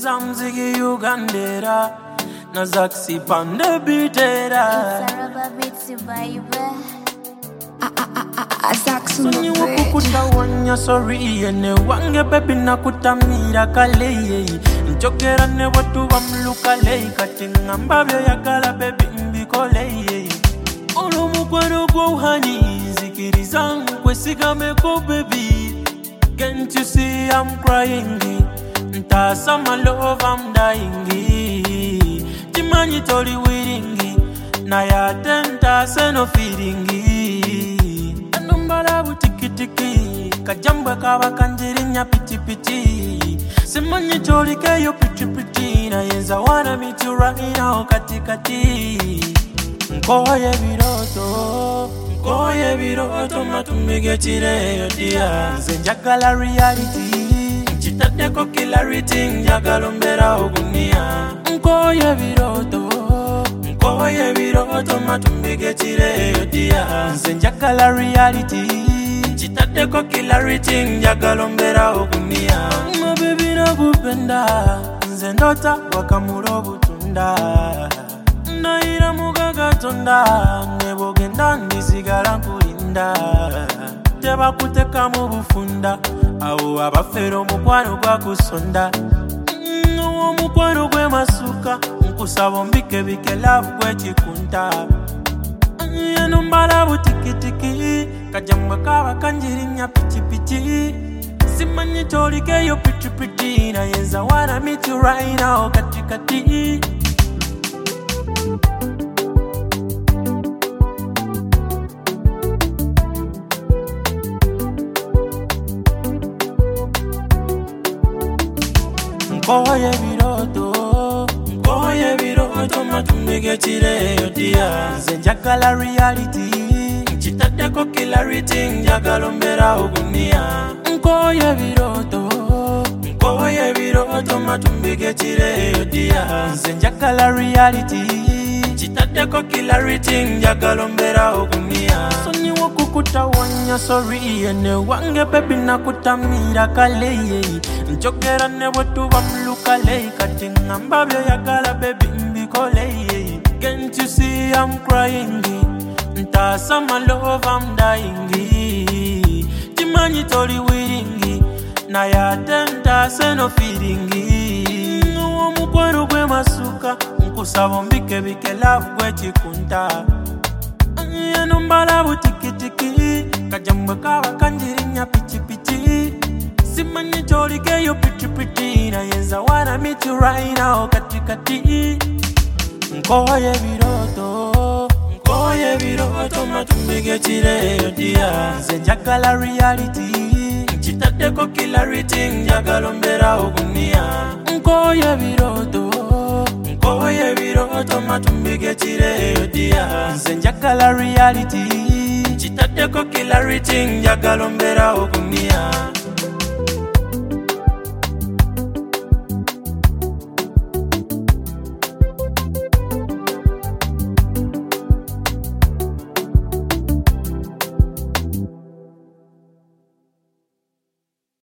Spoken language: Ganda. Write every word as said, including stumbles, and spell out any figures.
Zamzigi Ugandera Nazaksi Pande Bitera Saraba Bitsi Baby Azaksu Soni wakukuta wanya sorry ene wange baby nakutamira kale Njokera ne watu wamluka lei katinga mbabyo yakala baby mbikole Olo mukwano kwa uhani zikiri zangu kwesigame ko baby Can't you see I'm crying Ntasa my love I'm dying Timanyi toli wiringi Na ya tenta seno feelingi Anumbala butiki tiki Kajamba kawa kanjirinya piti piti Simanyi toli keyo piti piti Na yeza wanna meet you right now kati kati Nkoye biroto Nkoye biroto matumige chireyo dia Zenjagala reality Chitadeko clarity njagala mbera ogunia Nkoye biroto Nkoye biroto matumige chireyo dia Zenjagala reality Chitadeko clarity njagala mbera ogunia Ma baby nakupenda Nzendota wakamuro butunda Naira mugaga tonda Nebo genda nisigara kulinda Teba kuteka mu bufunda Awo abafero mukwano gwa kusonda Uwo mukwano gwe masuka Nkusabo mbike bike love gwe chikunta Yenu mbala butikitiki Kajamba kawa kanjirinya pichi pichi Simanyi tolike yo pichi pichi Na yeza wanna meet you right now kati kati Nkoye biroto Nkoye biroto matumige chireyo dia Zenjagala reality Chitadeko clarity njagala mbera ogunia Nkoye biroto Nkoye biroto matumige chireyo dia Zenjagala reality Chitadeko clarity njagala mbera ogunia Soni wakukuta wanya sorry ene wange baby nakutamira kale Njokera ne watu wamluka lei katinga mbabyo yakala baby mbikole Can't you see I'm crying Ntasa my love I'm dying Timanyi toli wiringi Na ya tenta seno feelingi Uwo mukwano gwe masuka Nkusabo mbike bike love gwe chikunta Yenu mbala butikitiki Kajamba kawa kanjirinya pichi pichi Simanyi tolike yo pichi pichi Na yeza wanna meet you right now kati kati Nkoye biroto Nkoye biroto matumige chireyo dia Zenjagala reality Chitadeko clarity njagala mbera ogunia Nkoye biroto Nkoye biroto matumige chireyo dia Zenjagala reality Chitadeko clarity njagala mbera ogunia